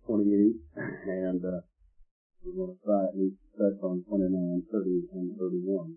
28, and we're going to try at least touch on 29, 30, and 31.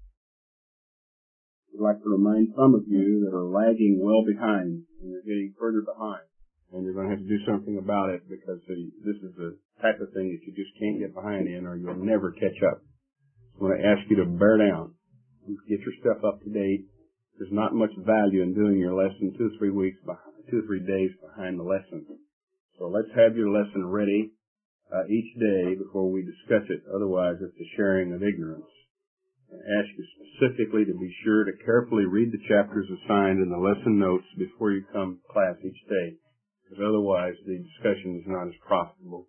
I'd like to remind some of you that are lagging well behind, and you're getting further behind, and you're going to have to do something about it, because this is the type of thing that you just can't get behind in, or you'll never catch up. So I want to ask you to bear down, get your stuff up to date. There's not much value in doing your lesson 2 or 3 weeks behind, 2 or 3 days behind the lesson. So let's have your lesson ready each day before we discuss it. Otherwise, it's a sharing of ignorance. I ask you specifically to be sure to carefully read the chapters assigned in the lesson notes before you come to class each day, because otherwise the discussion is not as profitable.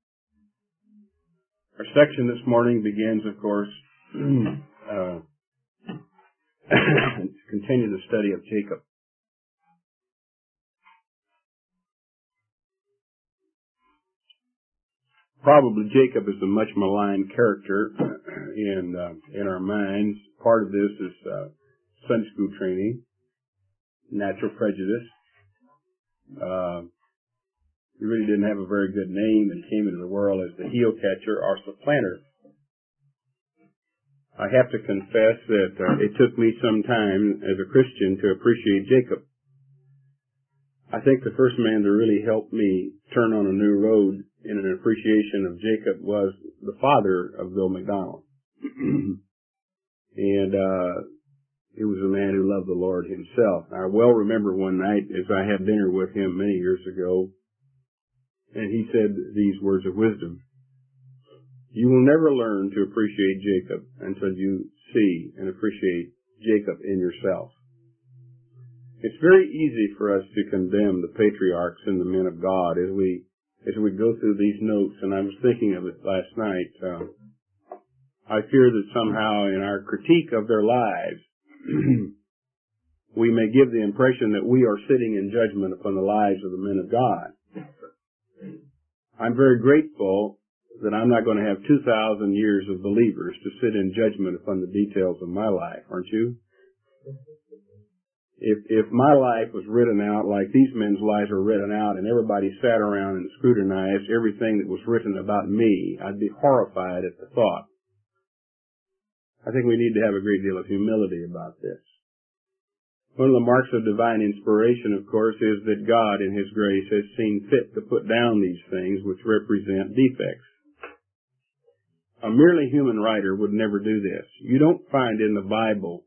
Our section this morning begins, of course, to continue the study of Jacob. Probably Jacob is a much maligned character in our minds. Part of this is Sunday school training, natural prejudice. He really didn't have a very good name and came into the world as the heel catcher or supplanter. I have to confess that it took me some time as a Christian to appreciate Jacob. I think the first man to really help me turn on a new road in an appreciation of Jacob was the father of Bill McDonald. And he was a man who loved the Lord himself. I well remember one night as I had dinner with him many years ago, and he said these words of wisdom: "You will never learn to appreciate Jacob until you see and appreciate Jacob in yourself." It's very easy for us to condemn the patriarchs and the men of God as we go through these notes, and I was thinking of it last night. I fear that somehow in our critique of their lives, we may give the impression that we are sitting in judgment upon the lives of the men of God. I'm very grateful that I'm not going to have 2,000 years of believers to sit in judgment upon the details of my life, aren't you? If my life was written out like these men's lives are written out, and everybody sat around and scrutinized everything that was written about me, I'd be horrified at the thought. I think we need to have a great deal of humility about this. One of the marks of divine inspiration, of course, is that God, in His grace, has seen fit to put down these things which represent defects. A merely human writer would never do this. You don't find in the Bible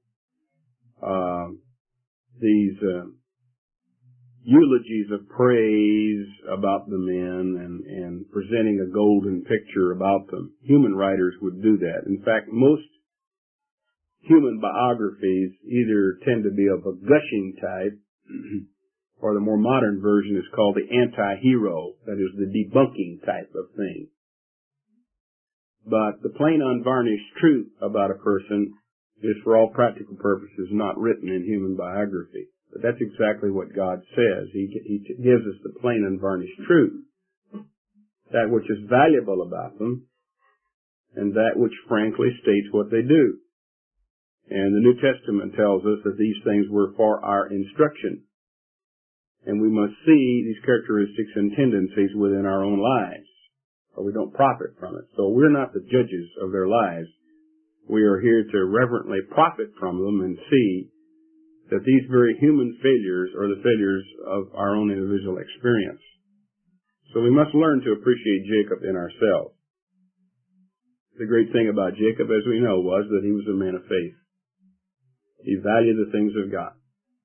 these eulogies of praise about the men and presenting a golden picture about them. Human writers would do that. In fact, most human biographies either tend to be of a gushing type, or the more modern version is called the anti-hero, that is the debunking type of thing. But the plain unvarnished truth about a person is for all practical purposes not written in human biography. But that's exactly what God says. He gives us the plain unvarnished truth, that which is valuable about them, and that which frankly states what they do. And the New Testament tells us that these things were for our instruction. And we must see these characteristics and tendencies within our own lives, or we don't profit from it. So we're not the judges of their lives. We are here to reverently profit from them and see that these very human failures are the failures of our own individual experience. So we must learn to appreciate Jacob in ourselves. The great thing about Jacob, as we know, was that he was a man of faith. He valued the things of God.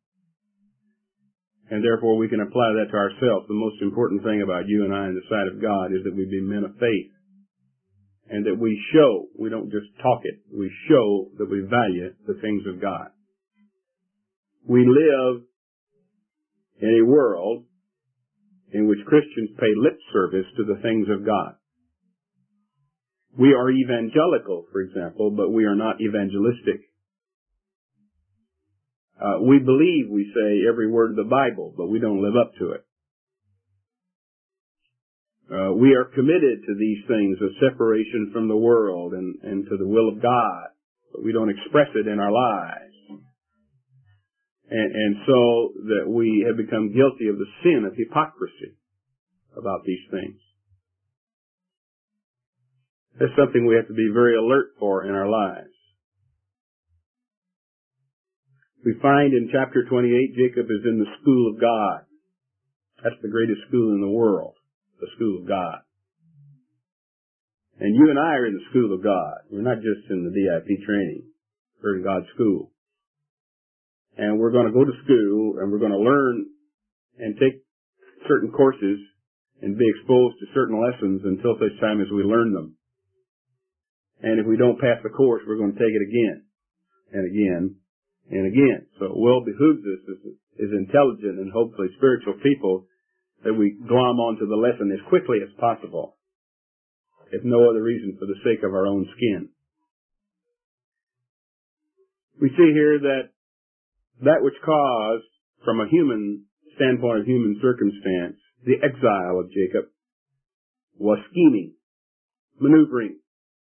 And therefore we can apply that to ourselves. The most important thing about you and I in the sight of God is that we be men of faith. And that we show, we don't just talk it, we show that we value the things of God. We live in a world in which Christians pay lip service to the things of God. We are evangelical, for example, but we are not evangelistic. We believe, we say, every word of the Bible, but we don't live up to it. We are committed to these things of separation from the world and to the will of God, but we don't express it in our lives. And so that we have become guilty of the sin of hypocrisy about these things. That's something we have to be very alert for in our lives. We find in chapter 28, Jacob is in the school of God. That's the greatest school in the world, the school of God. And you and I are in the school of God. We're not just in the DIP training. We're in God's school. And we're going to go to school and we're going to learn and take certain courses and be exposed to certain lessons until such time as we learn them. And if we don't pass the course, we're going to take it again and again and again. So it well behooves us as intelligent and hopefully spiritual people that we glom onto the lesson as quickly as possible, if no other reason for the sake of our own skin. We see here that which caused, from a human standpoint of human circumstance, the exile of Jacob was scheming, maneuvering.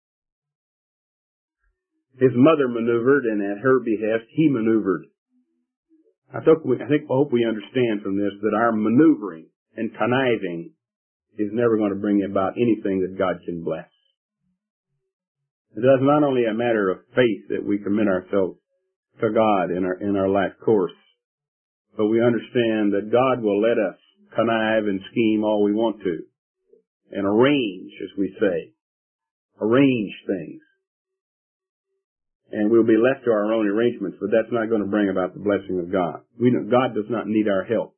His mother maneuvered, and at her behest, he maneuvered. I hope we understand from this that our maneuvering and conniving is never going to bring about anything that God can bless. It is not only a matter of faith that we commit ourselves to God in our life course, but we understand that God will let us connive and scheme all we want to, and arrange, as we say, arrange things. And we'll be left to our own arrangements, but that's not going to bring about the blessing of God. We know God does not need our help.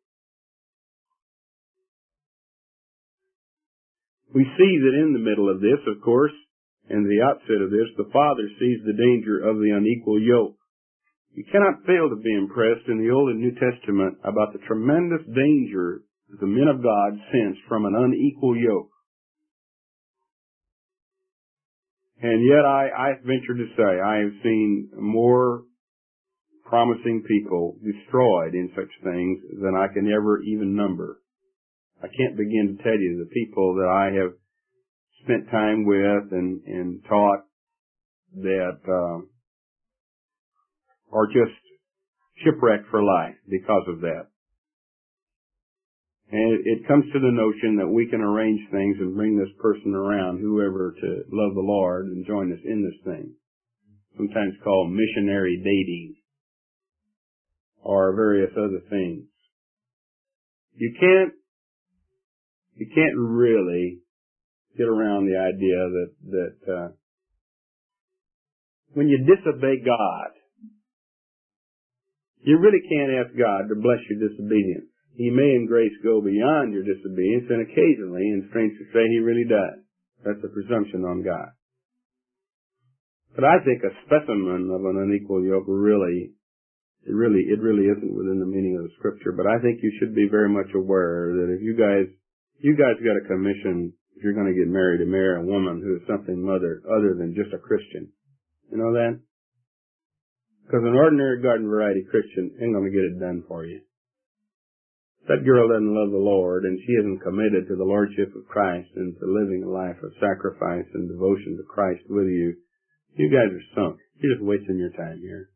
We see that in the middle of this, of course, and the outset of this, the father sees the danger of the unequal yoke. You cannot fail to be impressed in the Old and New Testament about the tremendous danger that the men of God sense from an unequal yoke. And yet I venture to say I have seen more promising people destroyed in such things than I can ever even number. I can't begin to tell you the people that I have spent time with and taught that are just shipwrecked for life because of that. And it comes to the notion that we can arrange things and bring this person around, whoever, to love the Lord and join us in this thing. Sometimes called missionary dating or various other things. You can't really get around the idea that when you disobey God, you really can't ask God to bless your disobedience. He may in grace go beyond your disobedience, and occasionally, and strange to say, He really does. That's a presumption on God. But I think a specimen of an unequal yoke it really isn't within the meaning of the Scripture. But I think you should be very much aware that if you guys got a commission, if you're going to get married, to marry a woman who is something other than just a Christian. You know that? Because an ordinary garden variety Christian ain't going to get it done for you. That girl doesn't love the Lord, and she isn't committed to the Lordship of Christ and to living a life of sacrifice and devotion to Christ with you. You guys are sunk. You're just wasting your time here.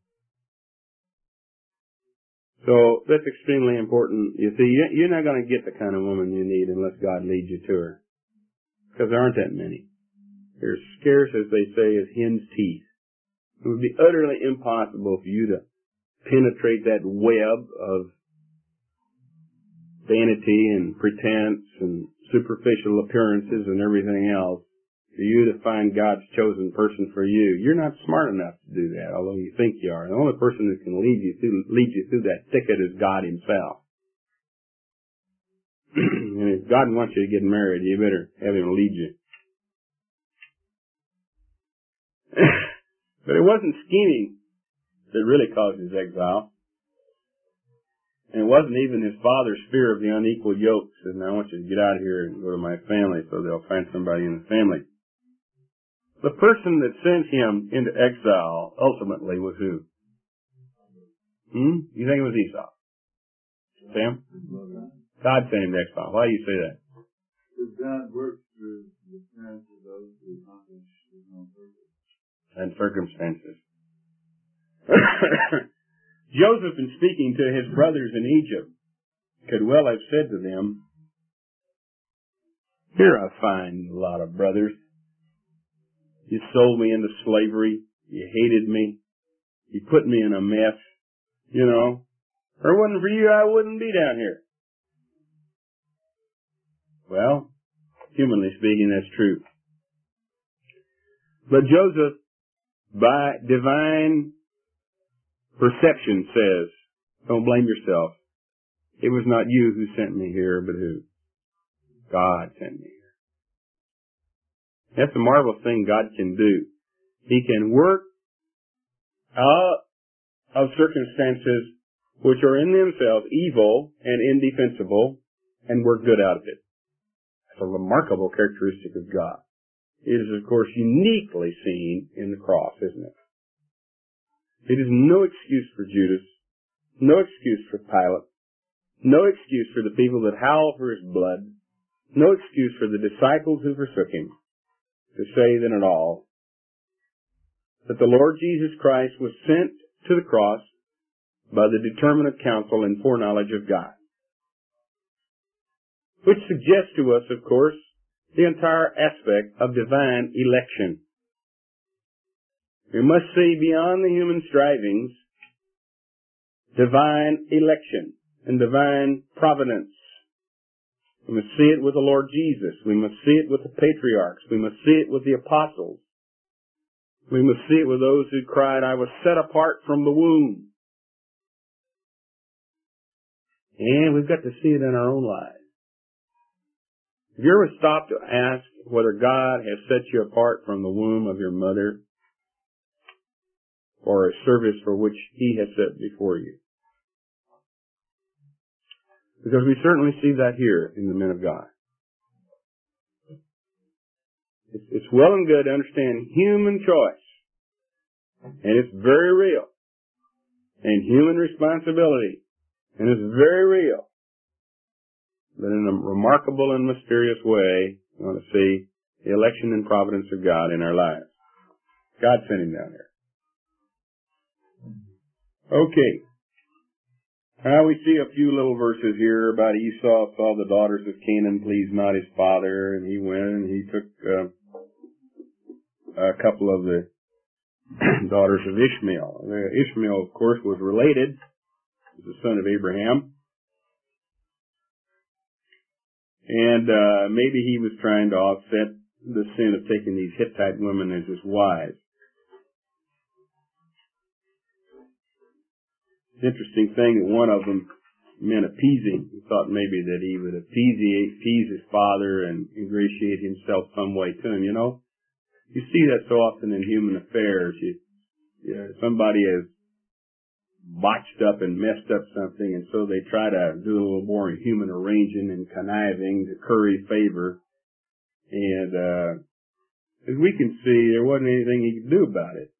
So that's extremely important. You see, you're not going to get the kind of woman you need unless God leads you to her. Because there aren't that many. They're scarce, as they say, as hen's teeth. It would be utterly impossible for you to penetrate that web of vanity and pretense and superficial appearances and everything else for you to find God's chosen person for you. You're not smart enough to do that, although you think you are. The only person who can lead you through that thicket is God Himself. And if God wants you to get married, you better have Him lead you. But it wasn't scheming that really caused his exile. And it wasn't even his father's fear of the unequal yoke. He said, now I want you to get out of here and go to my family, so they'll find somebody in the family. The person that sent him into exile ultimately was who? You think it was Esau? Sam? God sent him to exile. Why do you say that? Because God works through the parents of those who accomplish His own purpose. And circumstances. Joseph, in speaking to his brothers in Egypt, could well have said to them, "Here I find a lot of brothers. You sold me into slavery. You hated me. You put me in a mess. You know, if it wasn't for you, I wouldn't be down here. Well, humanly speaking, that's true. But Joseph, by divine perception, says, don't blame yourself. It was not you who sent me here, but who? God sent me here. That's a marvelous thing God can do. He can work out of circumstances which are in themselves evil and indefensible and work good out of it. That's a remarkable characteristic of God. It is, of course, uniquely seen in the cross, isn't it? It is no excuse for Judas, no excuse for Pilate, no excuse for the people that howl for his blood, no excuse for the disciples who forsook him, to say then at all that the Lord Jesus Christ was sent to the cross by the determinate counsel and foreknowledge of God. Which suggests to us, of course, the entire aspect of divine election. We must see beyond the human strivings divine election and divine providence. We must see it with the Lord Jesus. We must see it with the patriarchs. We must see it with the apostles. We must see it with those who cried, I was set apart from the womb. And we've got to see it in our own lives. Have you ever stopped to ask whether God has set you apart from the womb of your mother for a service for which He has set before you? Because we certainly see that here in the men of God. It's well and good to understand human choice. And it's very real. And human responsibility. And it's very real. But in a remarkable and mysterious way, we want to see the election and providence of God in our lives. God sent Him down here. Okay. Now we see a few little verses here about Esau saw the daughters of Canaan pleased not his father, and he went and he took a couple of the daughters of Ishmael. Ishmael, of course, was related. He was the son of Abraham. And maybe he was trying to offset the sin of taking these Hittite women as his wives. Interesting thing that one of them meant appeasing. He thought maybe that he would appease his father and ingratiate himself some way to him. You know, you see that so often in human affairs. Somebody has botched up and messed up something, and so they try to do a little more human arranging and conniving to curry favor. And as we can see, there wasn't anything he could do about it.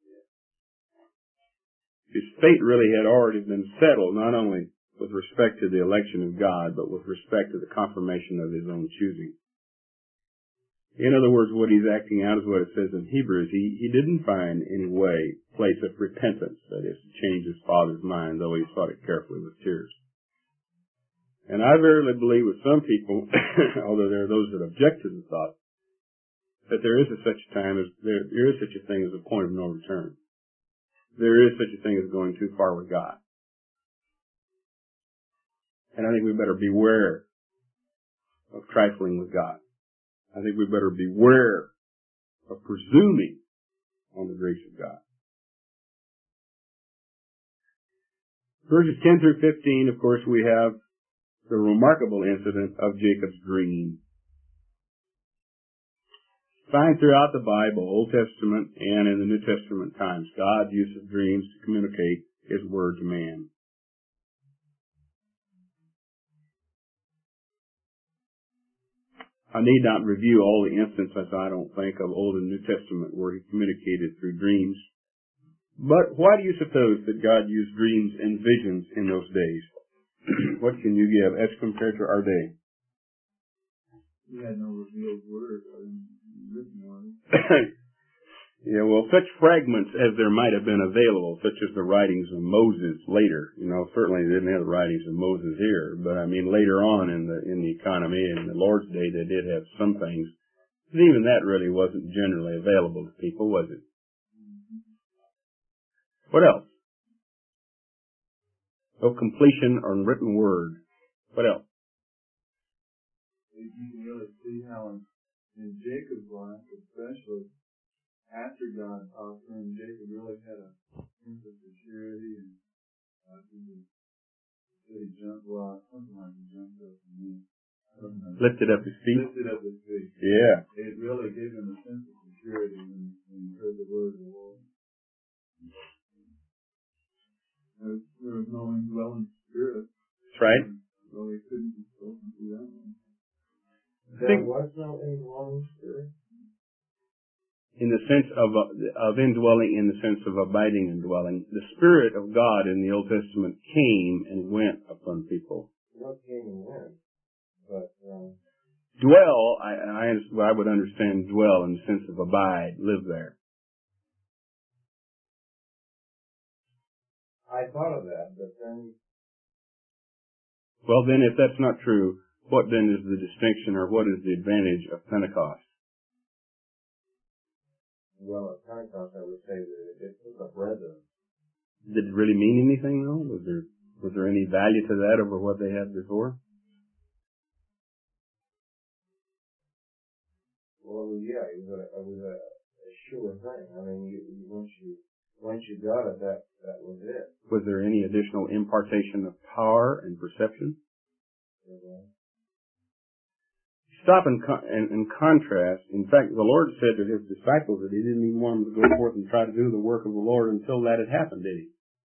His fate really had already been settled, not only with respect to the election of God, but with respect to the confirmation of his own choosing. In other words, what he's acting out is what it says in Hebrews. He didn't find any way, place of repentance, that is, to change his father's mind, though he sought it carefully with tears. And I verily believe with some people, although there are those that object to the thought, that there is such a thing as a point of no return. There is such a thing as going too far with God. And I think we better beware of trifling with God. I think we better beware of presuming on the grace of God. Verses 10 through 15, of course, we have the remarkable incident of Jacob's dream. Find throughout the Bible, Old Testament and in the New Testament times, God's use of dreams to communicate His word to man. I need not review all the instances, I don't think, of Old and New Testament where He communicated through dreams. But why do you suppose that God used dreams and visions in those days? What can you give as compared to our day? He had no revealed word or written one. Yeah, well, such fragments as there might have been available, such as the writings of Moses later, certainly they didn't have the writings of Moses here, but I mean later on in the economy in the Lord's day they did have some things But even that really wasn't generally available to people, was it? What else? No completion or written word. What else? You can really see how in Jacob's life, especially after God talked to him, Jacob really had a sense of security, and he jumped, something like he jumped up and he lifted up his feet. Yeah. It really gave him a sense of security when he heard the word of the Lord. There was no indwelling spirit. That's right. So he couldn't be spoken to that one. There was no indwelling spirit? In the sense of indwelling, in the sense of abiding and dwelling. The Spirit of God in the Old Testament came and went upon people. Not came and went, but dwell, I would understand dwell in the sense of abide, live there. I thought of that, but then... Well, then, if that's not true, what then is the distinction, or what is the advantage of Pentecost? Well, at Pentecost, I would say that it took up residence. Did it really mean anything, though? Was there any value to that over what they had before? Well, yeah, it was a sure thing. I mean, once you got it, that was it. Was there any additional impartation of power and perception? Yeah. Stop and contrast. In fact, the Lord said to his disciples that he didn't even want them to go forth and try to do the work of the Lord until that had happened, did he?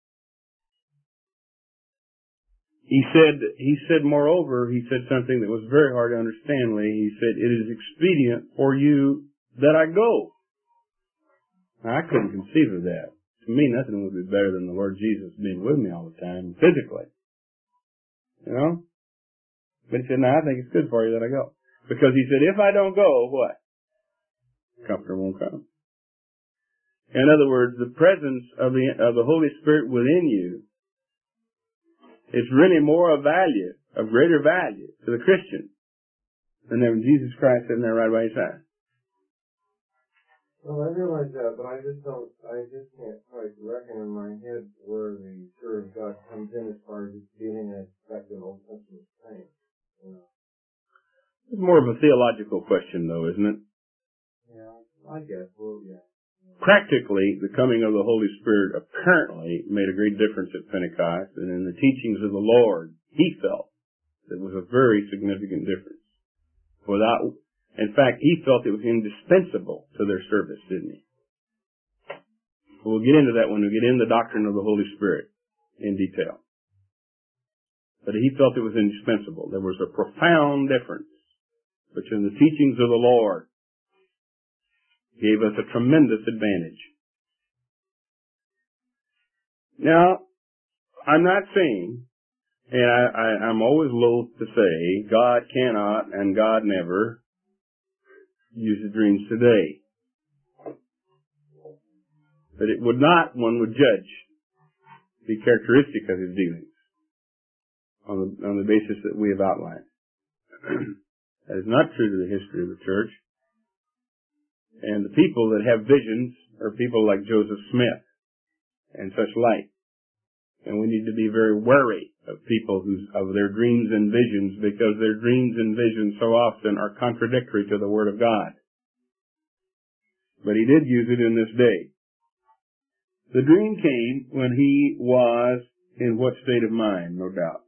He said, moreover, he said something that was very hard to understand, Lee. He said, it is expedient for you that I go. Now, I couldn't conceive of that. To me, nothing would be better than the Lord Jesus being with me all the time, physically. You know? But he said, no, I think it's good for you that I go. Because he said, if I don't go, what? Comforter won't come. In other words, the presence of the Holy Spirit within you is really more of value, of greater value to the Christian than having Jesus Christ sitting there right by his side. Well, I realize that, but I just can't quite reckon in my head where the Spirit of God comes in as far as it's dealing as effective Old Testament saints. You know. It's more of a theological question, though, isn't it? Yeah, I guess. Well, yeah. Practically, the coming of the Holy Spirit apparently made a great difference at Pentecost, and in the teachings of the Lord, he felt it was a very significant difference. In fact, he felt it was indispensable to their service, didn't he? We'll get into that when we get into the doctrine of the Holy Spirit in detail. But he felt it was indispensable. There was a profound difference between the teachings of the Lord. Gave us a tremendous advantage. Now, I'm not saying, and I'm always loath to say, God cannot and God never use his dreams today. But it would not, one would judge, be characteristic of his dealings on the basis that we have outlined. That is not true to the history of the church. And the people that have visions are people like Joseph Smith and such like. And we need to be very wary of people of their dreams and visions, because their dreams and visions so often are contradictory to the Word of God. But he did use it in this day. The dream came when he was in what state of mind, no doubt?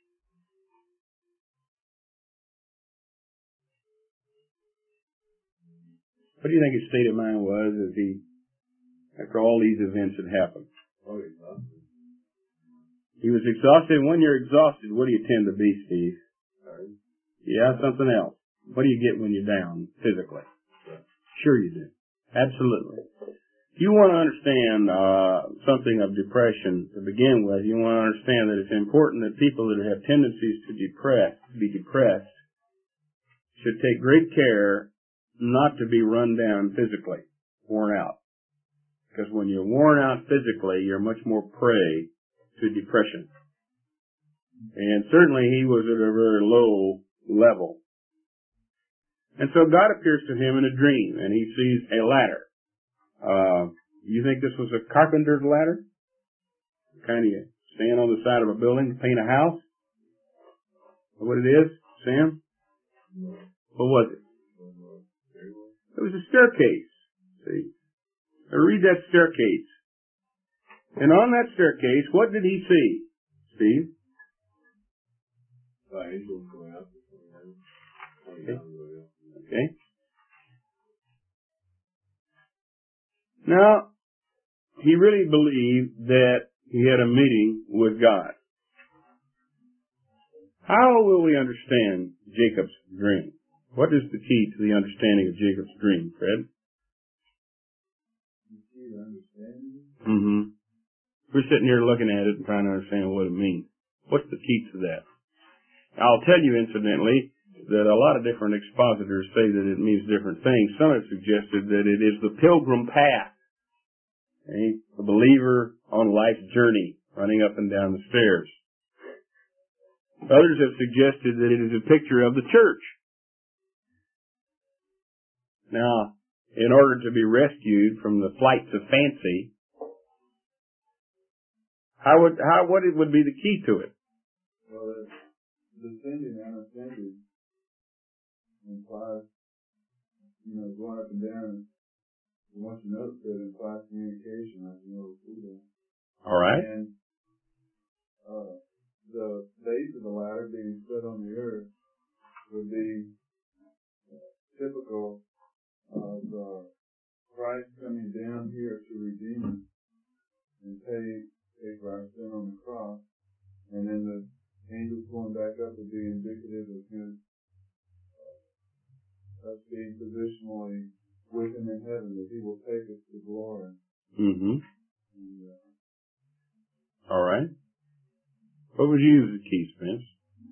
What do you think his state of mind was as after all these events had happened? Oh, exhausted. He was exhausted. When you're exhausted, what do you tend to be, Steve? Sorry. Yeah, something else. What do you get when you're down physically? Sure you do. Absolutely. If you want to understand something of depression to begin with, you want to understand that it's important that people that have tendencies to be depressed, should take great care not to be run down physically, worn out. Because when you're worn out physically, you're much more prey to depression. And certainly he was at a very low level. And so God appears to him in a dream, and he sees a ladder. You think this was a carpenter's ladder? Kind of stand on the side of a building to paint a house? What it is, Sam? What was it? It was a staircase. See? Now read that staircase. And on that staircase, what did he see? Steve? Angels going up. Okay. Now, he really believed that he had a meeting with God. How will we understand Jacob's dream? What is the key to the understanding of Jacob's dream, Fred? The key to understanding it? Mm-hmm. We're sitting here looking at it and trying to understand what it means. What's the key to that? I'll tell you, incidentally, that a lot of different expositors say that it means different things. Some have suggested that it is the pilgrim path. Okay? A believer on life's journey, running up and down the stairs. Others have suggested that it is a picture of the church. Now, in order to be rescued from the flights of fancy, what would be the key to it? Well, descending and ascending implies, going up and down. Once you notice that it implies communication, as you know, through that. All right. And the base of the ladder being set on the earth would be typical of Christ coming down here to redeem us and pay for our sin on the cross, and then the angels going back up would be indicative of his us being positionally with him in heaven, that he will take us to glory. Mm-hmm. And, all right. What would you use as a key, Spence?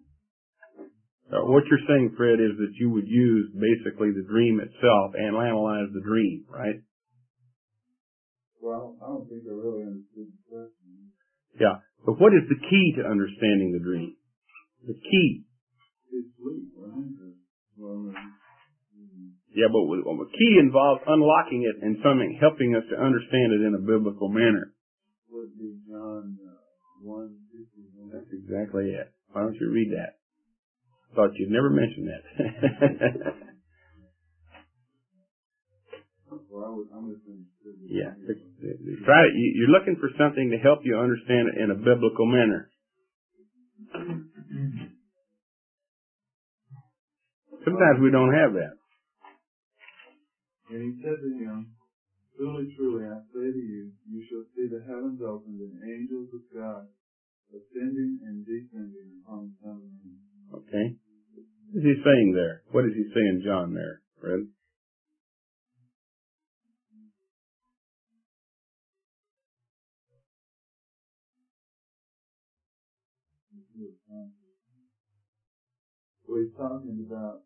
What you're saying, Fred, is that you would use basically the dream itself and analyze the dream, right? Well, I don't think I really understood the question. Yeah. But what is the key to understanding the dream? The key. It's sleep, right? Well, yeah, but the key involves unlocking it and something helping us to understand it in a biblical manner. Would be John 1:51. That's exactly it. Why don't you read that? Thought you'd never mention that. Well, I'm just interested. Yeah. Try it. You're looking for something to help you understand it in a biblical manner. Sometimes we don't have that. And he said to him, "Truly, truly, I say to you, you shall see the heavens opened and angels of God ascending and descending upon the Son of Man." Okay. What is he saying there? What is he saying, John, there, Fred? Well, he's talking about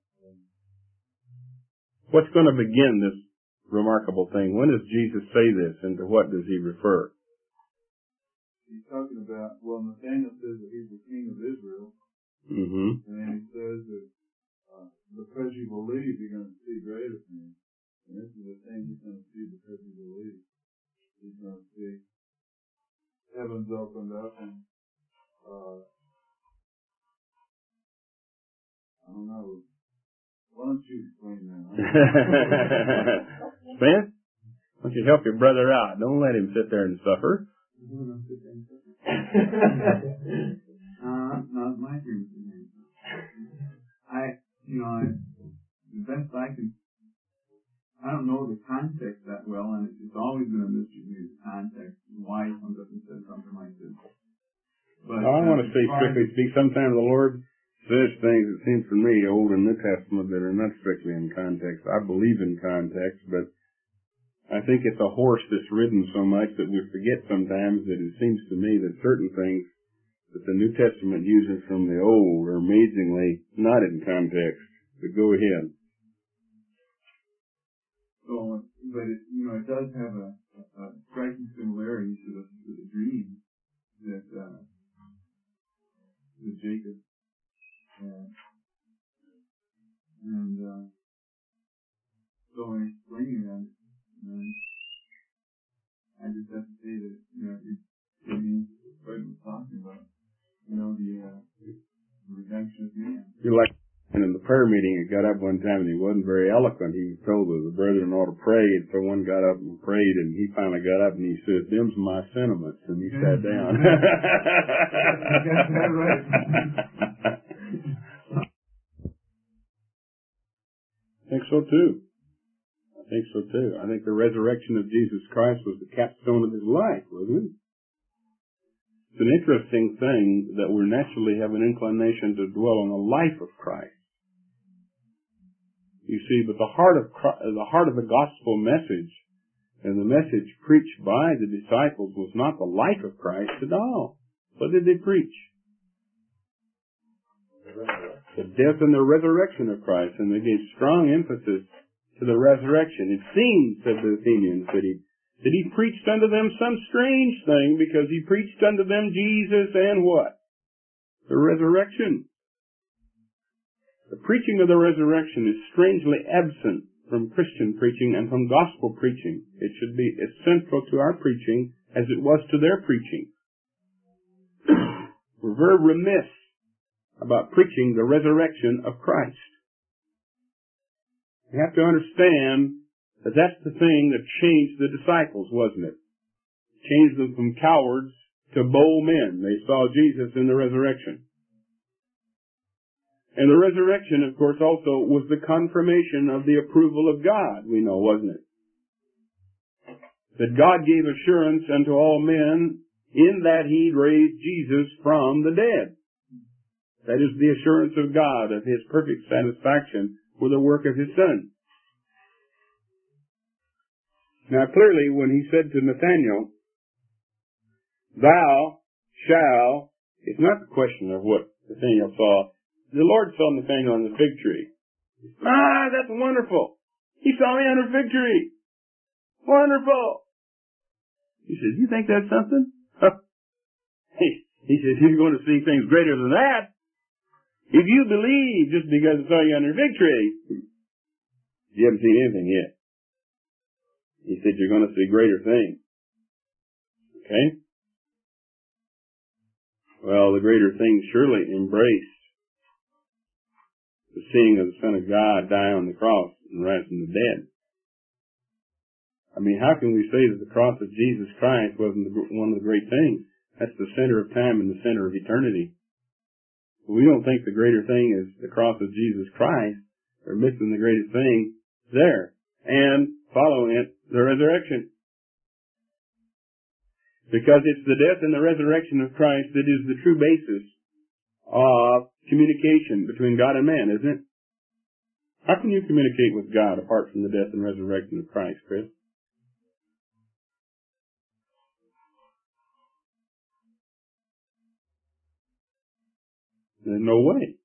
what's going to begin this remarkable thing? When does Jesus say this, and to what does he refer? He's talking about, well, Nathaniel says that he's the king of Israel. Mm-hmm. And then he says that because you believe, you're going to see greater things. And this is the thing he's going to see because you believe. He's going to see heavens opened up and I don't know. Why don't you explain that? Spence, why don't you help your brother out? Don't let him sit there and suffer. Not my dream. The best I can, I don't know the context that well, and it's always been a mystery to me, the context, and why he comes up and says something like this. But I want to say, strictly speak, sometimes the Lord says things, it seems to me, Old and New Testament, that are not strictly in context. I believe in context, but I think it's a horse that's ridden so much that we forget sometimes that it seems to me that certain things that the New Testament uses from the Old are amazingly not in context. But go ahead. So, but it does have a striking similarity to the dream that Jacob had. And thinking of it. I just have to say that, Fred was talking about, the redemption of man. You're like in the prayer meeting, he got up one time and he wasn't very eloquent. He was told that the brethren ought to pray, and so one got up and prayed, and he finally got up and he said, "Them's my sentiments," and he sat down. I think so too. I think the resurrection of Jesus Christ was the capstone of his life, wasn't it? It's an interesting thing that we naturally have an inclination to dwell on the life of Christ. You see, but the heart of the gospel message and the message preached by the disciples was not the life of Christ at all. What did they preach? The death and the resurrection of Christ, and they gave strong emphasis to the resurrection. It seems, said the Athenians, that he preached unto them some strange thing, because he preached unto them Jesus and what? The resurrection. The preaching of the resurrection is strangely absent from Christian preaching and from gospel preaching. It should be as central to our preaching as it was to their preaching. We're very remiss about preaching the resurrection of Christ. You have to understand that that's the thing that changed the disciples, wasn't it? Changed them from cowards to bold men. They saw Jesus in the resurrection. And the resurrection, of course, also was the confirmation of the approval of God, we know, wasn't it? That God gave assurance unto all men in that He'd raised Jesus from the dead. That is the assurance of God of His perfect satisfaction with the work of His Son. Now clearly, when He said to Nathanael, "Thou shalt," it's not the question of what Nathanael saw. The Lord saw Nathanael on the fig tree. That's wonderful. He saw me on a fig tree. Wonderful. He said, "You think that's something?" He said, "You're going to see things greater than that. If you believe just because I saw you on a fig tree, you haven't seen anything yet." He said, "You're going to see greater things." Okay? Well, the greater things surely embrace the seeing of the Son of God die on the cross and rise from the dead. I mean, how can we say that the cross of Jesus Christ wasn't one of the great things? That's the center of time and the center of eternity. We don't think the greater thing is the cross of Jesus Christ. We're missing the greatest thing there. And following it, the resurrection. Because it's the death and the resurrection of Christ that is the true basis of communication between God and man, isn't it? How can you communicate with God apart from the death and resurrection of Christ, Chris? There's no way.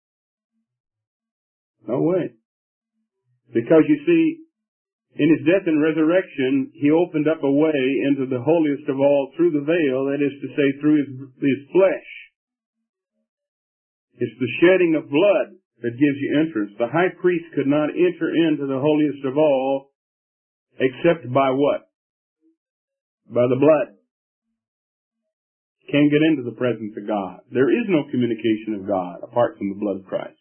No way. Because you see, in His death and resurrection, He opened up a way into the holiest of all through the veil, that is to say, through His flesh. It's the shedding of blood that gives you entrance. The high priest could not enter into the holiest of all except by what? By the blood. Can't get into the presence of God. There is no communication of God apart from the blood of Christ.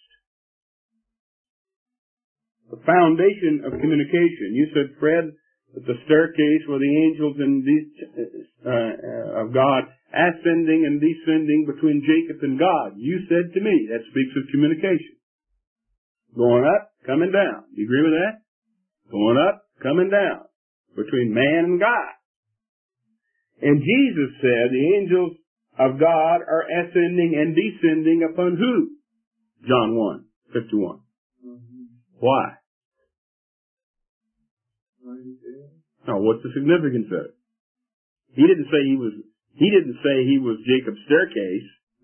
The foundation of communication. You said, Fred, that the staircase where the angels and of God ascending and descending between Jacob and God. You said to me, that speaks of communication. Going up, coming down. You agree with that? Going up, coming down. Between man and God. And Jesus said the angels of God are ascending and descending upon who? John 1:51. Why? No, what's the significance of it? He didn't say he was Jacob's staircase.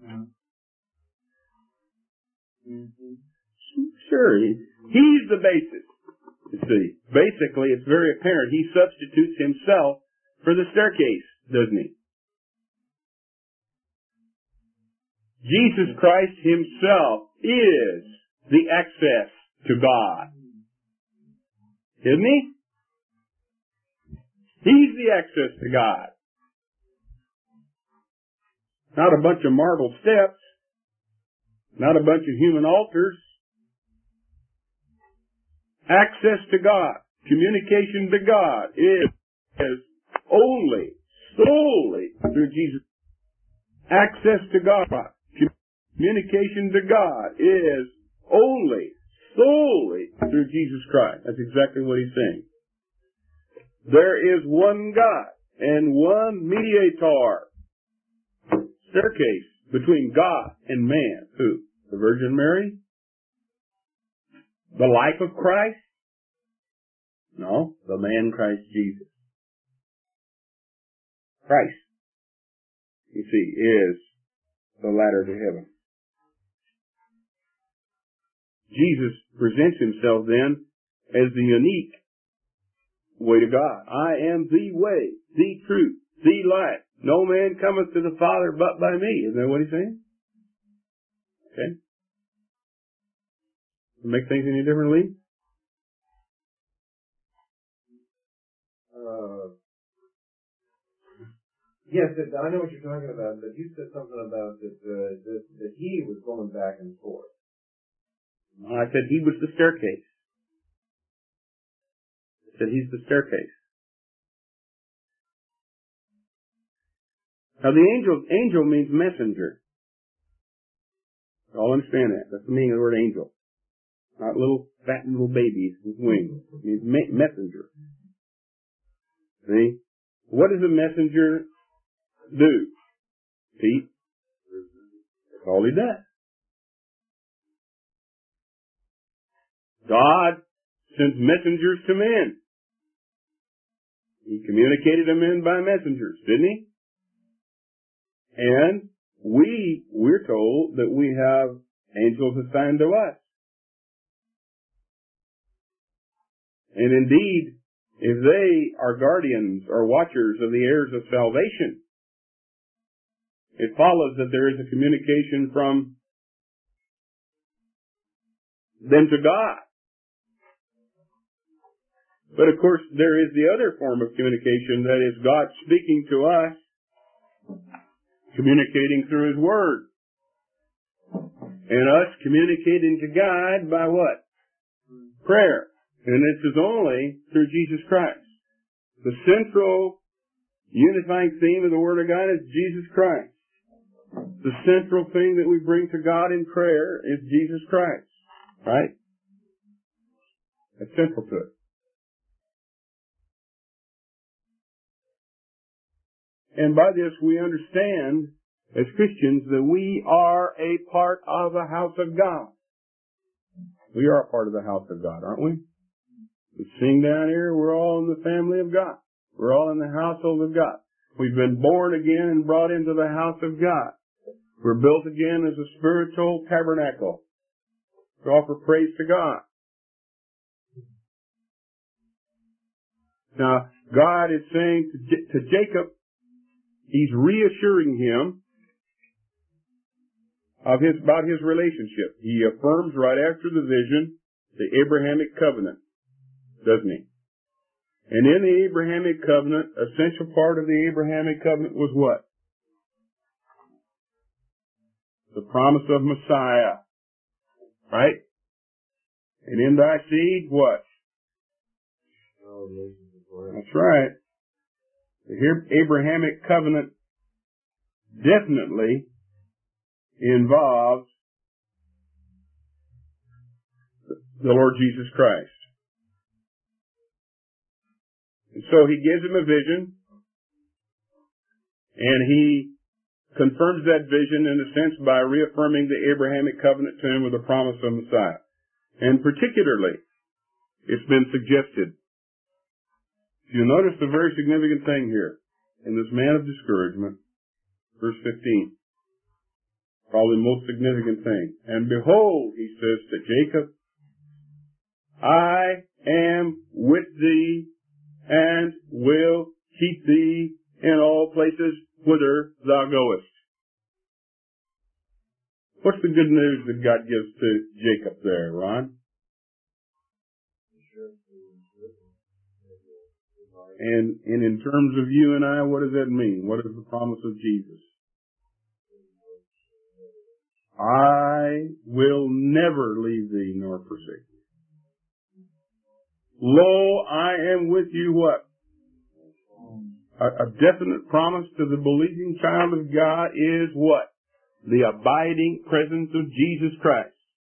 Sure, he's the basis. You see, basically, it's very apparent. He substitutes himself for the staircase, doesn't he? Jesus Christ Himself is the access to God. Isn't He? He's the access to God. Not a bunch of marble steps. Not a bunch of human altars. Access to God, communication to God is only, solely through Jesus. Access to God, communication to God is only, solely through Jesus Christ. That's exactly what he's saying. There is one God and one mediator. Staircase between God and man. Who? The Virgin Mary? The life of Christ? No, the man Christ Jesus. Christ, you see, is the ladder to heaven. Jesus presents himself then as the unique way to God. I am the way, the truth, the life. No man cometh to the Father but by me. Isn't that what he's saying? Okay. Make things any differently? Yes, I know what you're talking about, but you said something about that he was going back and forth. I said he was the staircase. I said he's the staircase. Now the angel means messenger. You all understand that. That's the meaning of the word angel. Not fat little babies with wings. It means messenger. See? What does a messenger do? Pete? That's all he does. God sends messengers to men. He communicated them in by messengers, didn't he? And we're told that we have angels assigned to us. And indeed, if they are guardians or watchers of the heirs of salvation, it follows that there is a communication from them to God. But of course, there is the other form of communication, that is God speaking to us, communicating through His Word. And us communicating to God by what? Prayer. And this is only through Jesus Christ. The central unifying theme of the Word of God is Jesus Christ. The central thing that we bring to God in prayer is Jesus Christ. Right? That's central to it. And by this we understand, as Christians, that we are a part of the house of God. We are a part of the house of God, aren't we? We sing down here, we're all in the family of God. We're all in the household of God. We've been born again and brought into the house of God. We're built again as a spiritual tabernacle to offer praise to God. Now, God is saying to Jacob, He's reassuring him about his relationship. He affirms right after the vision the Abrahamic covenant, doesn't he? And in the Abrahamic covenant, essential part of the Abrahamic covenant was what? The promise of Messiah. Right? And in thy seed, what? That's right. The Abrahamic covenant definitely involves the Lord Jesus Christ. And so He gives him a vision, and He confirms that vision in a sense by reaffirming the Abrahamic covenant to him with the promise of Messiah. And particularly, it's been suggested. You notice the very significant thing here in this man of discouragement, verse 15. Probably the most significant thing. And behold, he says to Jacob, I am with thee and will keep thee in all places whither thou goest. What's the good news that God gives to Jacob there, Ron? And in terms of you and I, what does that mean? What is the promise of Jesus? I will never leave thee nor forsake thee. Lo, I am with you what? A definite promise to the believing child of God is what? The abiding presence of Jesus Christ.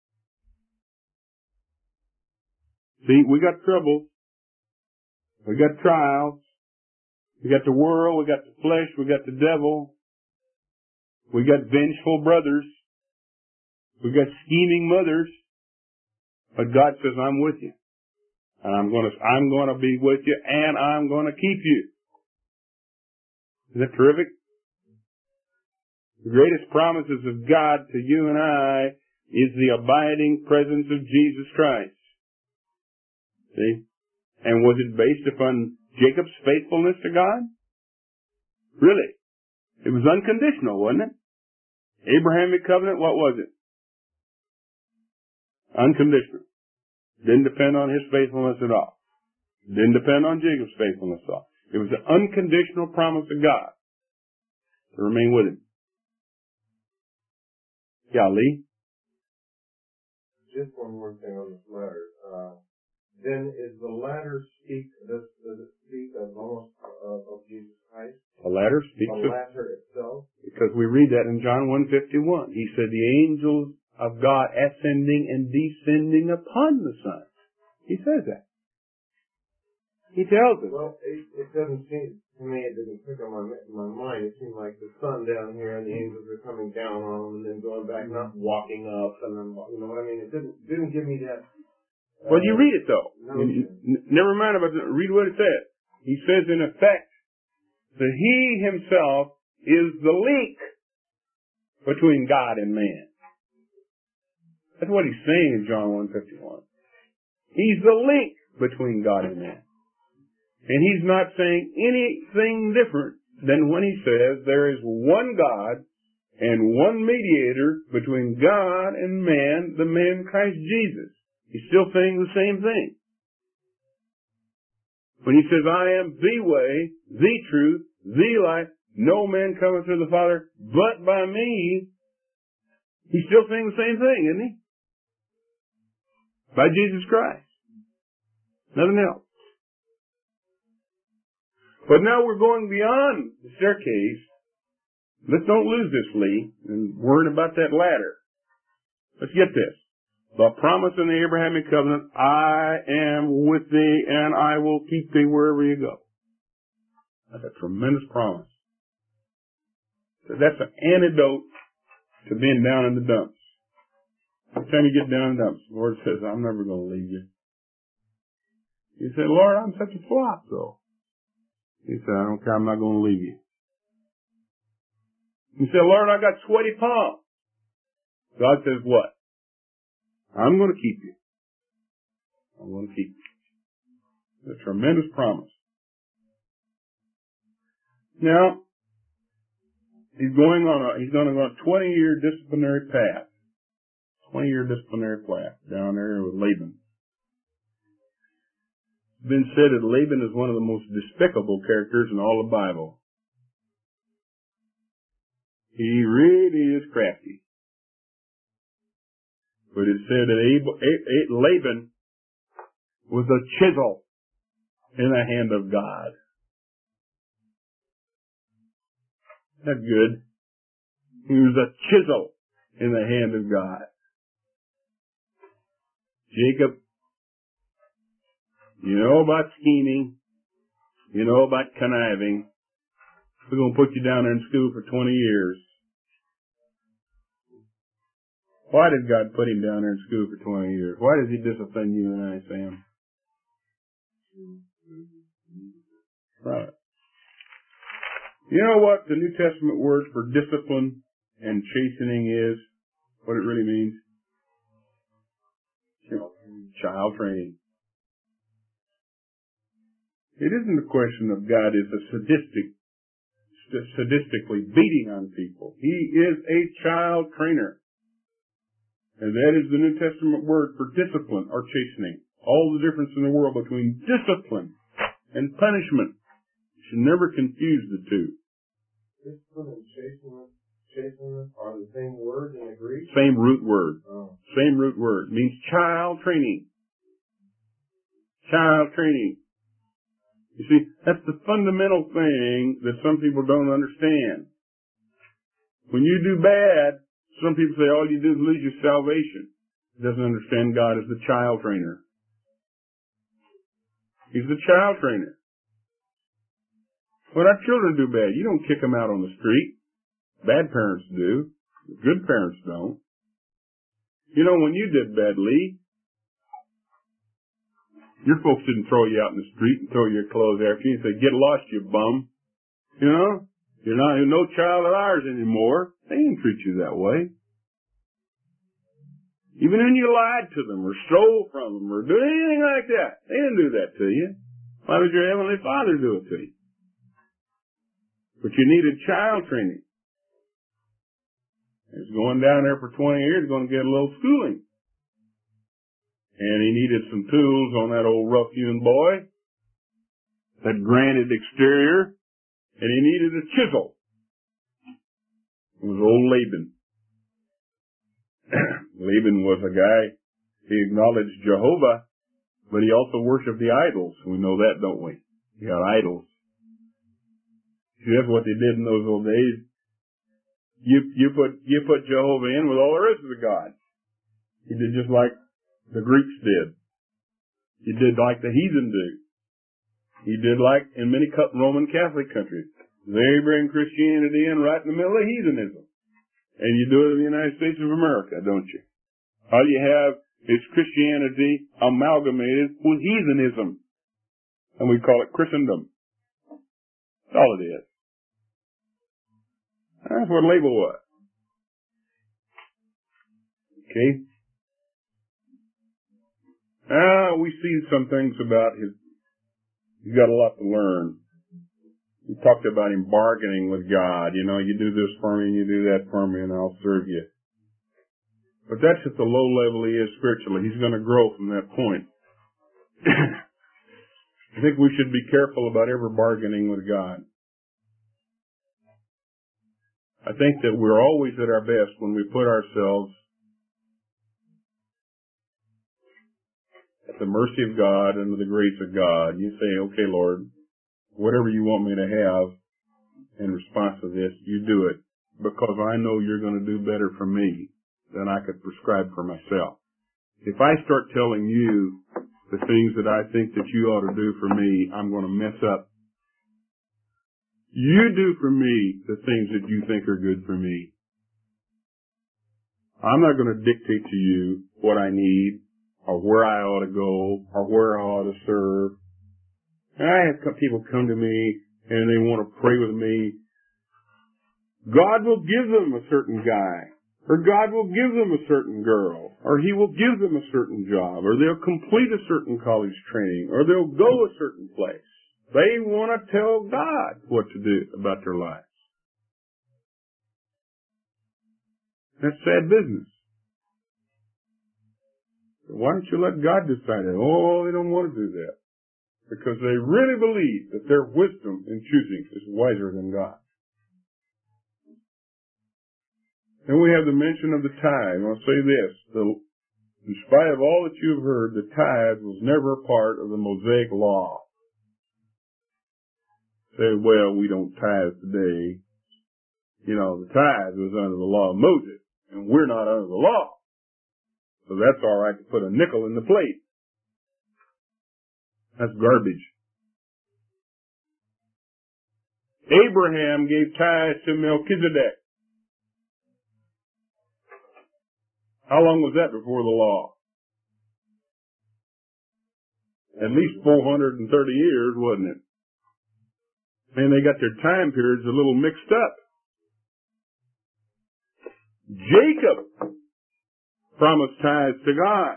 See, we got trouble. We got trials. We got the world. We got the flesh. We got the devil. We got vengeful brothers. We got scheming mothers. But God says, I'm with you. And I'm going to be with you, and I'm going to keep you. Isn't that terrific? The greatest promises of God to you and I is the abiding presence of Jesus Christ. See? And was it based upon Jacob's faithfulness to God? Really? It was unconditional, wasn't it? Abrahamic covenant, what was it? Unconditional. Didn't depend on his faithfulness at all. Didn't depend on Jacob's faithfulness at all. It was an unconditional promise of God to remain with him. Yeah, Lee? Just one more thing on this letter. Then is the latter does it speak of almost of Jesus Christ? The latter speaks the latter itself? Because we read that in John 1:51. He said the angels of God ascending and descending upon the Son. He says that. He tells us. Well, it doesn't seem to me, it didn't click on my mind. It seemed like the sun down here and the angels are coming down on him and then going back, not walking up and then, you know what I mean? It didn't give me that. Well, you read it though. No. Never mind about it. Read what it says. He says in effect that he himself is the link between God and man. That's what he's saying in John 1:51. He's the link between God and man. And he's not saying anything different than when he says there is one God and one mediator between God and man, the man Christ Jesus. He's still saying the same thing. When he says, I am the way, the truth, the life, no man cometh to the Father but by me, he's still saying the same thing, isn't he? By Jesus Christ. Nothing else. But now we're going beyond the staircase. Let's don't lose this, Lee, and worrying about that ladder. Let's get this. The promise in the Abrahamic covenant, I am with thee and I will keep thee wherever you go. That's a tremendous promise. That's an antidote to being down in the dumps. Every time you get down in the dumps, the Lord says, I'm never going to leave you. You say, Lord, I'm such a flop, though. He said, I don't care, I'm not going to leave you. You say, Lord, I got sweaty palms. God says what? I'm going to keep you. I'm going to keep you. It's a tremendous promise. Now, he's going on a 20-year disciplinary path. 20-year disciplinary path down there with Laban. It's been said that Laban is one of the most despicable characters in all the Bible. He really is crafty. But it said that Laban was a chisel in the hand of God. That's good. He was a chisel in the hand of God. Jacob, you know about scheming. You know about conniving. We're going to put you down there in school for 20 years. Why did God put him down there in school for 20 years? Why does he discipline you and I, Sam? Right. You know what the New Testament word for discipline and chastening is? What it really means? Child training. It isn't a question of God is sadistically beating on people. He is a child trainer. And that is the New Testament word for discipline or chastening. All the difference in the world between discipline and punishment. You should never confuse the two. Discipline and chastening are the same word in the Greek? Same root word. Oh. Same root word. It means child training. Child training. You see, that's the fundamental thing that some people don't understand. When you do bad, some people say all you do is lose your salvation. Doesn't understand God as the child trainer. He's the child trainer. When our children do bad, you don't kick them out on the street. Bad parents do. Good parents don't. You know, when you did badly, your folks didn't throw you out in the street and throw your clothes after you and say, get lost, you bum. You know? You're no child of ours anymore. They didn't treat you that way. Even when you lied to them or stole from them or did anything like that, they didn't do that to you. Why would your Heavenly Father do it to you? But you needed child training. He's going down there for 20 years, going to get a little schooling. And he needed some tools on that old rough-hewn boy, that granite exterior, and he needed a chisel. It was old Laban. Laban was a guy, he acknowledged Jehovah, but he also worshipped the idols. We know that, don't we? He got idols. See, that's what they did in those old days. You put Jehovah in with all the rest of the gods. You did just like the Greeks did. You did like the heathen do. You did like in many Roman Catholic countries. They bring Christianity in right in the middle of heathenism. And you do it in the United States of America, don't you? All you have is Christianity amalgamated with heathenism. And we call it Christendom. That's all it is. That's what label was. Okay? We see some things about he's got a lot to learn. We talked about him bargaining with God. You know, you do this for me and you do that for me and I'll serve you. But that's at the low level he is spiritually. He's going to grow from that point. I think we should be careful about ever bargaining with God. I think that we're always at our best when we put ourselves at the mercy of God and the grace of God. You say, okay, Lord, whatever you want me to have in response to this, you do it. Because I know you're going to do better for me than I could prescribe for myself. If I start telling you the things that I think that you ought to do for me, I'm going to mess up. You do for me the things that you think are good for me. I'm not going to dictate to you what I need or where I ought to go or where I ought to serve. And I have people come to me and they want to pray with me. God will give them a certain guy, or God will give them a certain girl, or He will give them a certain job, or they'll complete a certain college training, or they'll go a certain place. They want to tell God what to do about their lives. That's sad business. Why don't you let God decide it? Oh, they don't want to do that. Because they really believe that their wisdom in choosing is wiser than God. And we have the mention of the tithe. I'll say this. In spite of all that you've heard, the tithe was never a part of the Mosaic law. Say, well, we don't tithe today. You know, the tithe was under the law of Moses, and we're not under the law. So that's all right to put a nickel in the plate. That's garbage. Abraham gave tithes to Melchizedek. How long was that before the law? At least 430 years, wasn't it? Man, they got their time periods a little mixed up. Jacob promised tithes to God.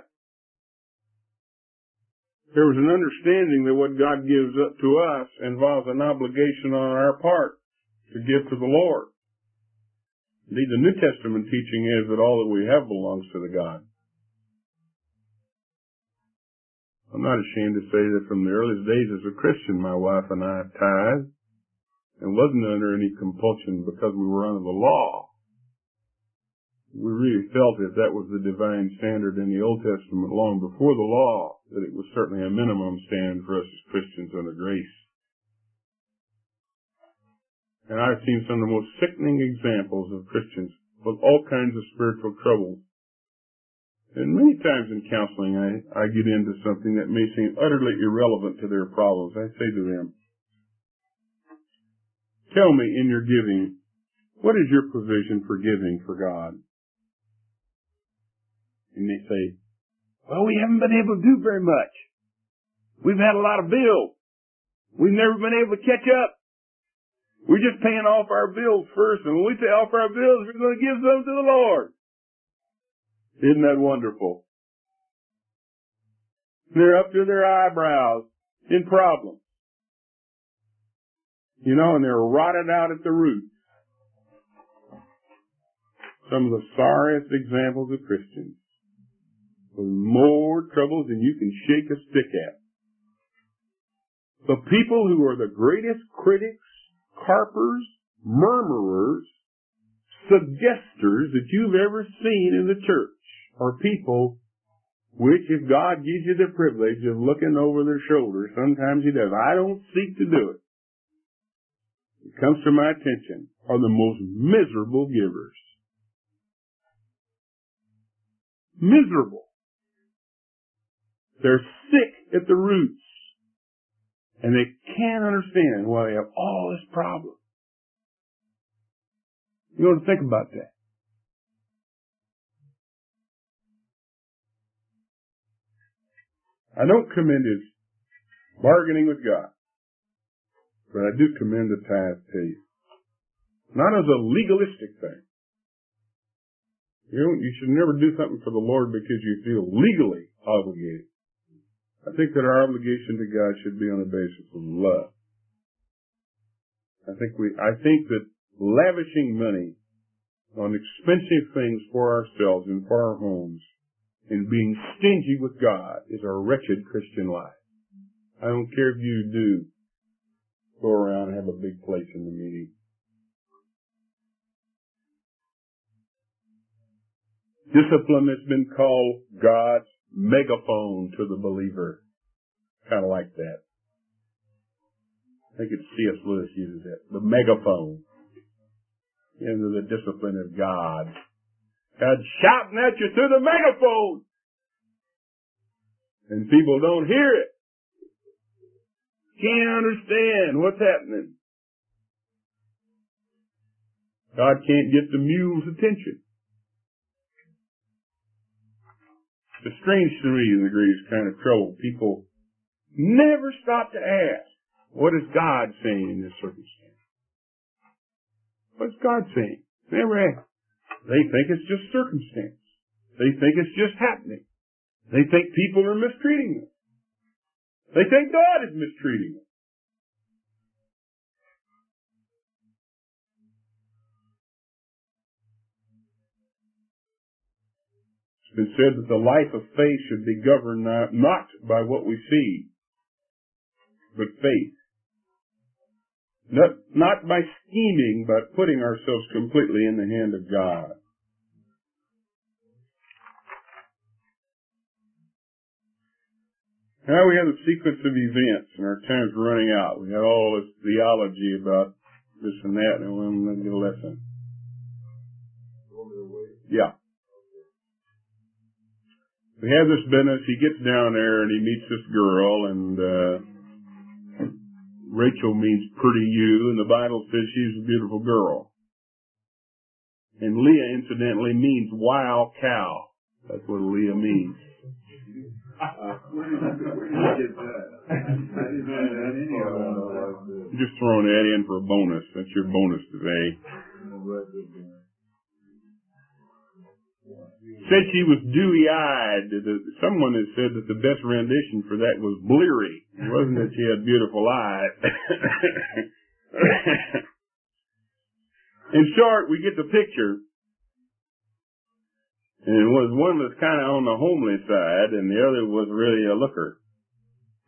There was an understanding that what God gives up to us involves an obligation on our part to give to the Lord. Indeed, the New Testament teaching is that all that we have belongs to the God. I'm not ashamed to say that from the earliest days as a Christian, my wife and I tithed, and wasn't under any compulsion because we were under the law. We really felt that that was the divine standard in the Old Testament long before the law, that it was certainly a minimum standard for us as Christians under grace. And I've seen some of the most sickening examples of Christians with all kinds of spiritual troubles. And many times in counseling, I get into something that may seem utterly irrelevant to their problems. I say to them, tell me in your giving, what is your provision for giving for God? And they say, well, we haven't been able to do very much. We've had a lot of bills. We've never been able to catch up. We're just paying off our bills first, and when we pay off our bills, we're going to give some to the Lord. Isn't that wonderful? They're up to their eyebrows in problems. You know, and they're rotted out at the roots. Some of the sorriest examples of Christians with more troubles than you can shake a stick at. The people who are the greatest critics, carpers, murmurers, suggesters that you've ever seen in the church are people which, if God gives you the privilege of looking over their shoulders, sometimes He does. I don't seek to do it. It comes to my attention, are the most miserable givers. Miserable. They're sick at the roots. And they can't understand why they have all this problem. You ought to think about that. I don't commend his bargaining with God, but I do commend the tithe to you. Not as a legalistic thing. You should never do something for the Lord because you feel legally obligated. I think that our obligation to God should be on a basis of love. I think that lavishing money on expensive things for ourselves and for our homes and being stingy with God is a wretched Christian life. I don't care if you do go around and have a big place in the meeting. Discipline has been called God's megaphone to the believer. Kind of like that. I think it's C.S. Lewis uses it. The megaphone. Into the discipline of God. God's shouting at you through the megaphone. And people don't hear it. Can't understand what's happening. God can't get the mule's attention. It's strange to me in the greatest kind of trouble. People never stop to ask, what is God saying in this circumstance? What's God saying? Never ask. They think it's just circumstance. They think it's just happening. They think people are mistreating them. They think God is mistreating them. It's been said that the life of faith should be governed not by what we see, but faith. Not by scheming, but putting ourselves completely in the hand of God. Now we have a sequence of events, and our time's running out. We have all this theology about this and that, and we'll get a lesson. Yeah. We have this business. He gets down there and he meets this girl, and Rachel means pretty you, and the Bible says she's a beautiful girl. And Leah, incidentally, means wild cow. That's what Leah means. Where did you get that? I didn't know that anyhow. Just throwing that in for a bonus. That's your bonus today. Said she was dewy-eyed. Someone has said that the best rendition for that was bleary. It wasn't that she had beautiful eyes. In short, we get the picture. And it was one was kind of on the homely side, and the other was really a looker.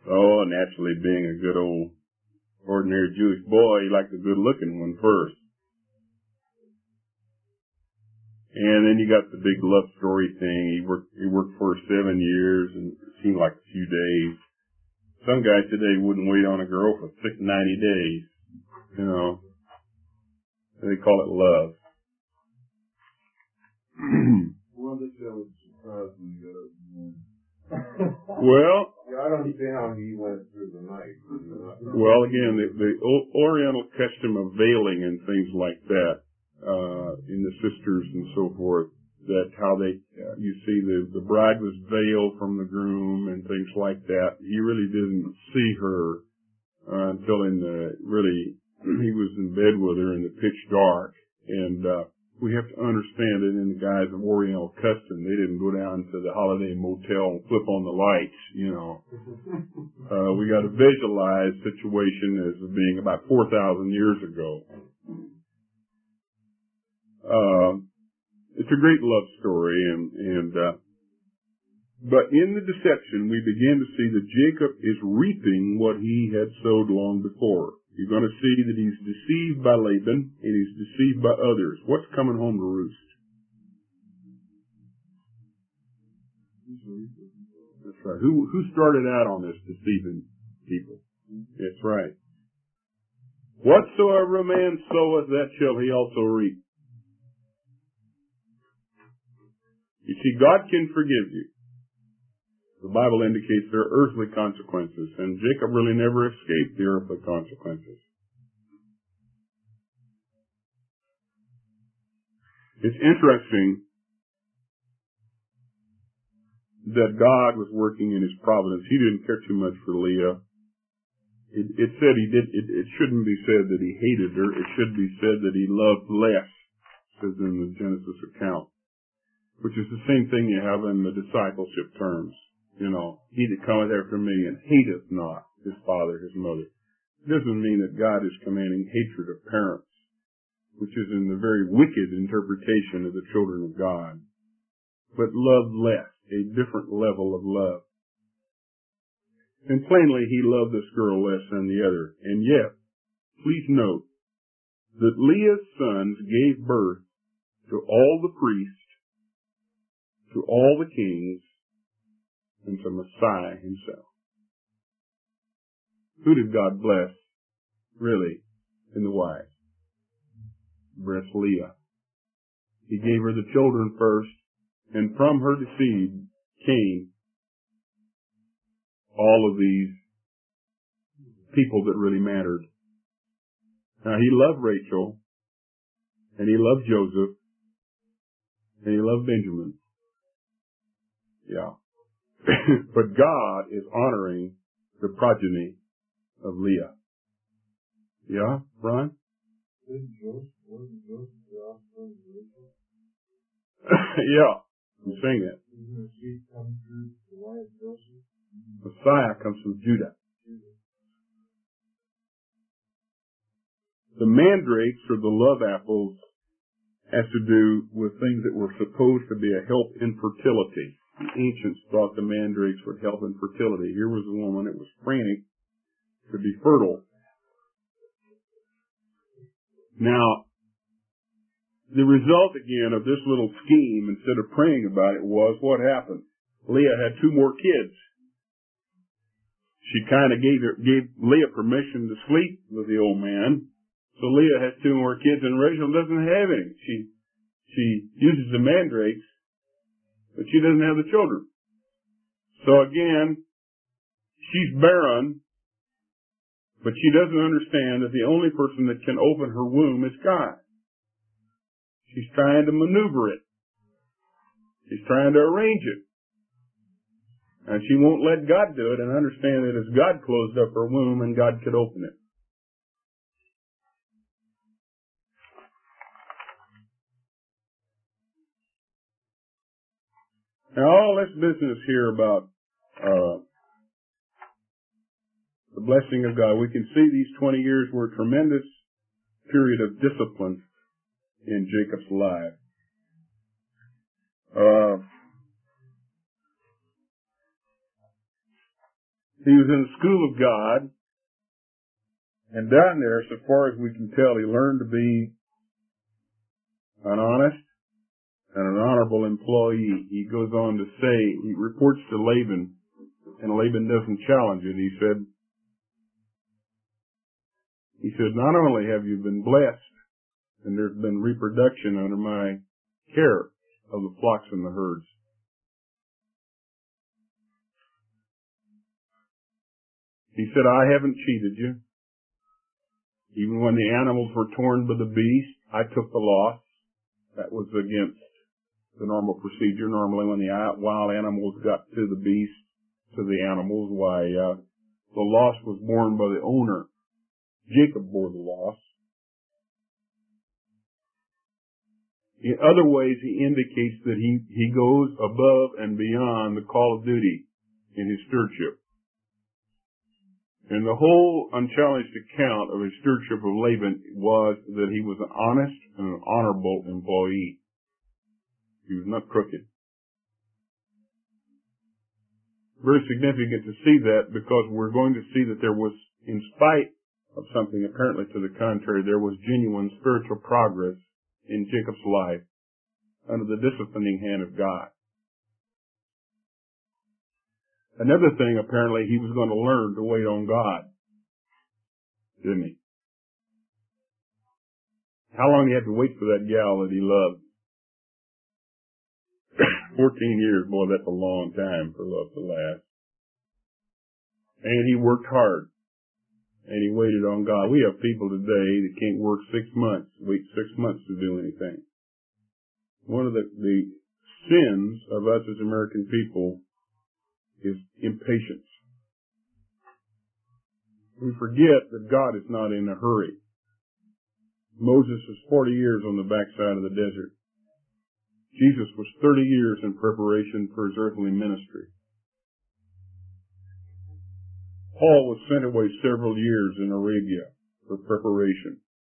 Oh, naturally being a good old ordinary Jewish boy, he liked the good looking one first. And then you got the big love story thing. He worked for her 7 years and it seemed like a few days. Some guys today wouldn't wait on a girl for 90 days. You know. They call it love. Well, this show was surprised when you got up in the morning. Well, I don't see how he went through the night. Well, again, the Oriental custom of veiling and things like that, in the sisters and so forth, that how they, you see the bride was veiled from the groom and things like that. He really didn't see her until he was in bed with her in the pitch dark. And we have to understand that in the guise of Oriental custom, they didn't go down to the Holiday Motel and flip on the lights, you know. We got to visualize the situation as being about 4,000 years ago. It's a great love story, but in the deception, we begin to see that Jacob is reaping what he had sowed long before. You're going to see that he's deceived by Laban and he's deceived by others. What's coming home to roost? That's right. Who started out on this deceiving people? That's right. Whatsoever a man soweth, that shall he also reap. You see, God can forgive you. The Bible indicates there are earthly consequences, and Jacob really never escaped the earthly consequences. It's interesting that God was working in his providence. He didn't care too much for Leah. It said he did. It shouldn't be said that he hated her. It should be said that he loved less, says in the Genesis account, which is the same thing you have in the discipleship terms. You know, he that cometh after me and hateth not his father, his mother. It doesn't mean that God is commanding hatred of parents, which is in the very wicked interpretation of the children of God. But love less, a different level of love. And plainly he loved this girl less than the other. And yet, please note that Leah's sons gave birth to all the priests, to all the kings, and to Messiah himself. Who did God bless, really, in the wife? Bless Leah. He gave her the children first, and from her seed came all of these people that really mattered. Now, he loved Rachel, and he loved Joseph, and he loved Benjamin. Yeah. But God is honoring the progeny of Leah. Yeah, Ron? Wasn't Joseph the offspring of Rachel? Yeah, I'm saying that. Isn't the seed come through the line of Joseph? Messiah comes from Judah. The mandrakes, or the love apples, has to do with things that were supposed to be a help in fertility. The ancients thought the mandrakes would help in fertility. Here was a woman that was frantic to be fertile. Now, the result again of this little scheme, instead of praying about it, was what happened. Leah had 2 more kids. She kind of gave Leah permission to sleep with the old man. So Leah has 2 more kids, and Rachel doesn't have any. She uses the mandrakes, but she doesn't have the children. So again, she's barren, but she doesn't understand that the only person that can open her womb is God. She's trying to maneuver it. She's trying to arrange it. And she won't let God do it and understand that as God closed up her womb and God could open it. Now, all this business here about the blessing of God, we can see these 20 years were a tremendous period of discipline in Jacob's life. He was in the school of God, and down there, so far as we can tell, he learned to be an honest and an honorable employee. He goes on to say, he reports to Laban, and Laban doesn't challenge it. He said, not only have you been blessed, and there's been reproduction under my care of the flocks and the herds. He said, I haven't cheated you. Even when the animals were torn by the beast, I took the loss. That was against the normal procedure. Normally when the wild animals got to the beast, to the animals, the loss was borne by the owner. Jacob bore the loss. In other ways, he indicates that he goes above and beyond the call of duty in his stewardship. And the whole unchallenged account of his stewardship of Laban was that he was an honest and an honorable employee. He was not crooked. Very significant to see that, because we're going to see that there was, in spite of something apparently to the contrary, there was genuine spiritual progress in Jacob's life under the disciplining hand of God. Another thing, apparently, he was going to learn to wait on God. Didn't he? How long he had to wait for that gal that he loved? 14 years, boy, that's a long time for love to last. And he worked hard. And he waited on God. We have people today that can't wait 6 months to do anything. One of the sins of us as American people is impatience. We forget that God is not in a hurry. Moses was 40 years on the backside of the desert. Jesus was 30 years in preparation for his earthly ministry. Paul was sent away several years in Arabia for preparation.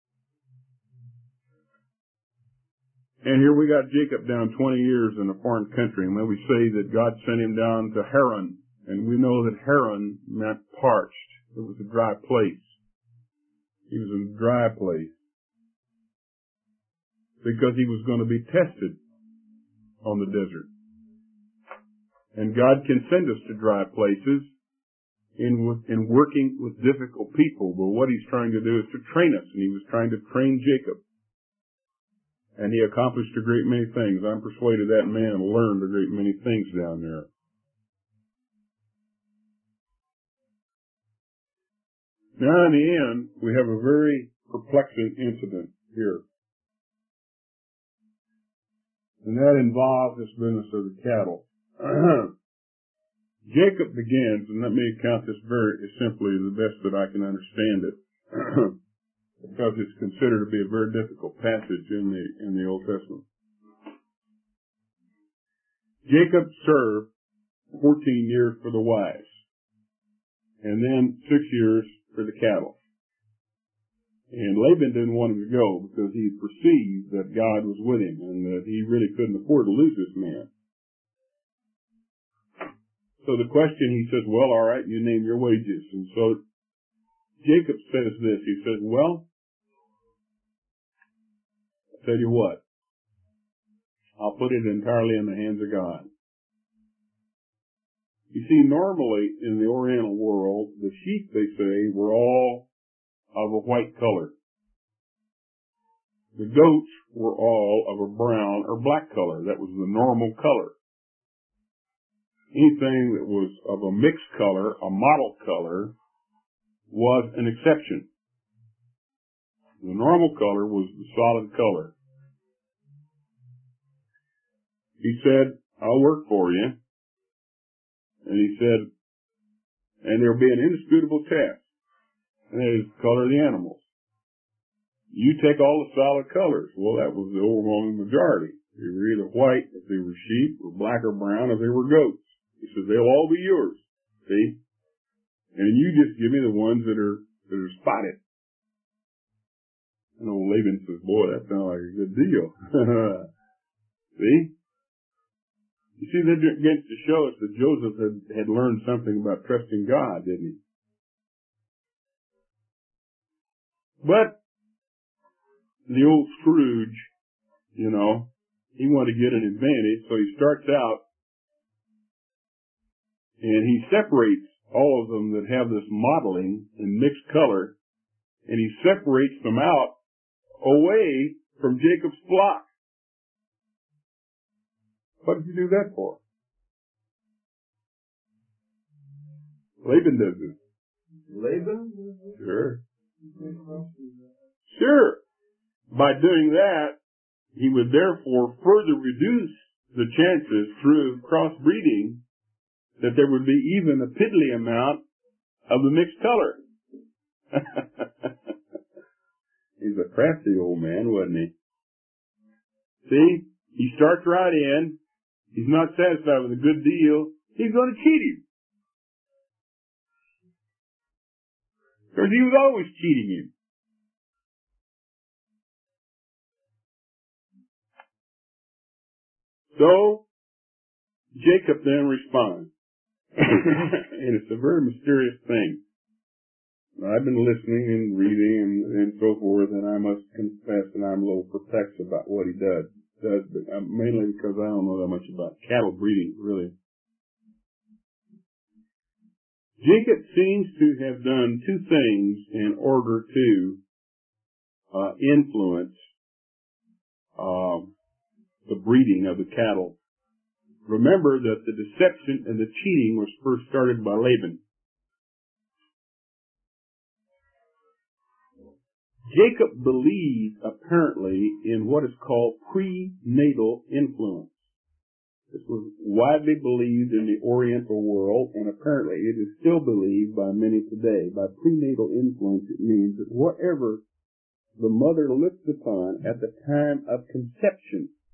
And here we got Jacob down 20 years in a foreign country, and when we say that God sent him down to Haran, and we know that Haran meant parched. It was a dry place. He was in a dry place because he was going to be tested on the desert. And God can send us to dry places in working with difficult people, but what he's trying to do is to train us, and he was trying to train Jacob. And he accomplished a great many things. I'm persuaded that man learned a great many things down there. Now in the end, we have a very perplexing incident here. And that involves this business of the cattle. Jacob begins, and let me account this very simply the best that I can understand it, because it's considered to be a very difficult passage in the Old Testament. Jacob served 14 years for the wives, and then 6 years for the cattle. And Laban didn't want him to go because he perceived that God was with him and that he really couldn't afford to lose this man. So the question, he says, well, all right, you name your wages. And so Jacob says this. He says, well, I'll tell you what. I'll put it entirely in the hands of God. You see, normally in the Oriental world, the sheep, they say, were all of a white color. The goats were all of a brown or black color. That was the normal color. Anything that was of a mixed color, a mottled color, was an exception. The normal color was the solid color. He said, I'll work for you. And he said, and there'll be an indisputable test. And that is the color of the animals. You take all the solid colors. Well, that was the overwhelming majority. They were either white if they were sheep, or black or brown if they were goats. He says, they'll all be yours. See? And you just give me the ones that are spotted. And old Laban says, boy, that sounds like a good deal. See? You see, that begins to show us that Joseph had learned something about trusting God, didn't he? But the old Scrooge, you know, he wanted to get an advantage, so he starts out and he separates all of them that have this modeling and mixed color, and he separates them out away from Jacob's flock. What did you do that for? Laban does this. Laban? Sure. Sure. By doing that, he would therefore further reduce the chances through crossbreeding that there would be even a piddly amount of the mixed color. He's a crafty old man, wasn't he? See, he starts right in. He's not satisfied with a good deal. He's going to cheat him. Because he was always cheating him. So, Jacob then responds. And it's a very mysterious thing. I've been listening and reading and so forth, and I must confess that I'm a little perplexed about what he does, but mainly because I don't know that much about cattle breeding, really. Jacob seems to have done two things in order to influence the breeding of the cattle. Remember that the deception and the cheating was first started by Laban. Jacob believed, apparently, in what is called prenatal influence. This was widely believed in the Oriental world, and apparently it is still believed by many today. By prenatal influence, it means that whatever the mother looked upon at the time of conception